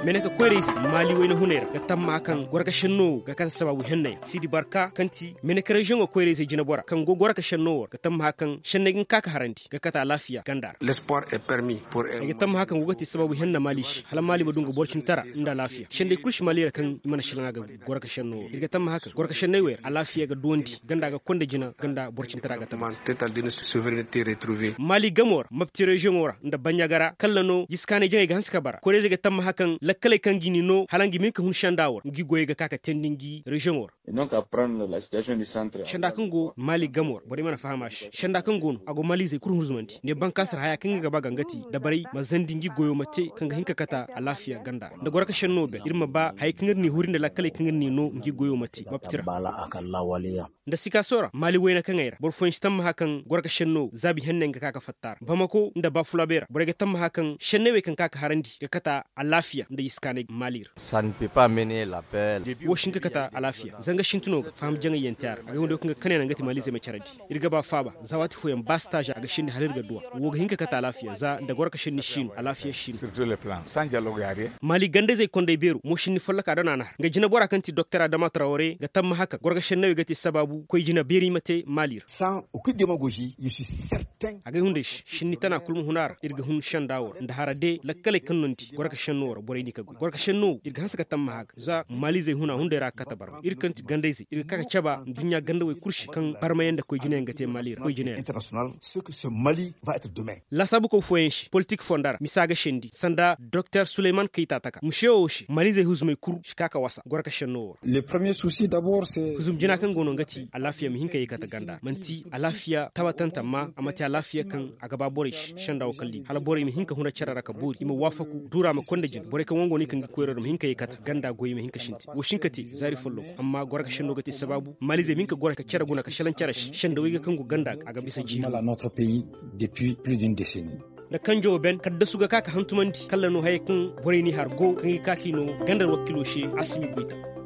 mene ka kwere mali wayna hunera ga tamma kan gorka shenno ga kan sababu henne sidi barka kanti mene ka region ko kwere jina bora kan go gorka shenno ga tamma kan shenne gin kaka haranti ga kata lafiya ganda l'espoir est permis pour ga tamma kan gogati sababu henna mali hala mali badunga borcin tara inda lafiya shende kush mali kan imana shilanga ga gorka shenno ga tamma kan gorka shenne wer a lafiya ga dondi ganda ga konda jina ganda borcin tara ga tamma total de notre souveraineté retrouvée mali gamor mapti region ora nda banyagara kallano yiskane jenge ga hanska bara ko reze ga tamma hakan lakkale kan gini no halangi min ka hun shandawar ngi goye ga kaka tendingi region ora donc apprendre la situation du centre shanda kan go mali gamor bari mana fahama shi shanda kan go ago mali zai kurun hurzumanti ne ban kasar haya kan ga bagangati da bari mazandingi goyo mate kan ga hinka kata a lafiya ganda da goraka shan nobel irma ba hay kan ni hurin da lakkale kan ni no ngi goyo mate maptira bala akalla waliya da sika sora mali wayna kan ayra bor fon stamma hakan goraka shan no zabi hennen ga kaka fattar bamako nda ba fulabera bor ga tamma hakan shannewe kan kaka harandi ga kata a lafiya da iskane malir ça ne peut pas mener l'appel woshin ka kata a lafiya zanga shintuno fam janga yentar aga wonde kan kanena ngati mali zai mai charadi irga ba faba zawati foyan bastage aga shin halir ga duwa woga hinka kata a lafiya za da gorka shin shin a lafiya shin sur tous les plans sans dialogue yare mali gande zai konde beru mo shin follaka dana na ga jina bora kanti docteur Adama Traoré ga tamma haka gorga shannewe gati sababu koy jina beri mate malir sans aucune démagogie je suis certain aga hunde shin tana kulmu hunar irga hun shan dawo da harade lakkale kannonti gorka shanno boray ni kagu gorka shanno irga hansa tamma haka za mali zai huna hunde ra kata bar irkanti gandaizi irga kaka chaba dunya ganda way kurshi kan barmayen da koy jine ngate mali koy jine international ce que ce Mali va être demain la sabu ko foyenshi politique fondara misaga shendi sanda Dr Suleiman Keita taka musheoshi mali zai huzumai kur shikaka wasa gorka shanno le premier souci d'abord c'est huzum jina kan gono ngati alafiya mi hinka yikata ganda manti alafiya tawatanta ma amati alafiya kan agaba borish shanda wakalli hala bore mi hinka huna charara ka buri ima wafaku dura ma konda jin bore kan wango ni kan koyro mi hinka yikata ganda goyi mi hinka shinti wo shinkati zari follo amma gorka shanno gati sababu mali zai minka gorka chara guna ka shalan charash shanda wiga kan go ganda aga bisa ji mal à notre pays depuis plus d'une décennie da kanjo ben kadda suga kaka hantumandi kallano haykin bore ni har go kan kaki no gandar wakilo she asimi buita